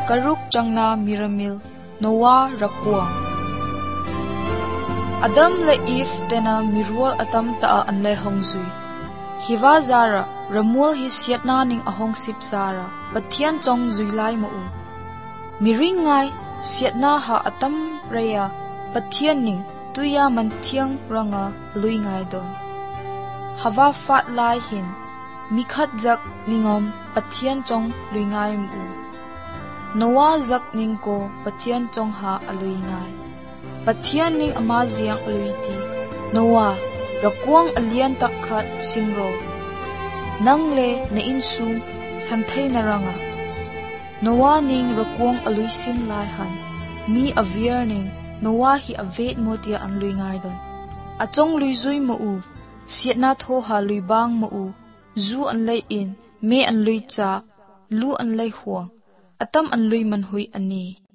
karuk changna miramil Noah rakwang Adam le Eve tena mirual atam ta an le hongzui hiwa zara ramul hi siatna ning ahong sip zara pathian chong zuilai mo u miringai siatna ha atam raya pathian ning tuya manthiang ranga luingai don hawa fat lai hin mikhat jak ningom pathian chong luingai mu Noah zak ning ko pathian chong ha aluingai pathian ning ama ziang luiti Noah rakwang alian takhat simro nangle na insu santhai naranga Noah ning rakwang aluisin lai han mi aviar ning Noah hi avet motia an luingai don achong luizui mo u siatna tho ha luibang mo u zu an lei in me an lui cha lu an lei huang atam an lui man hui ani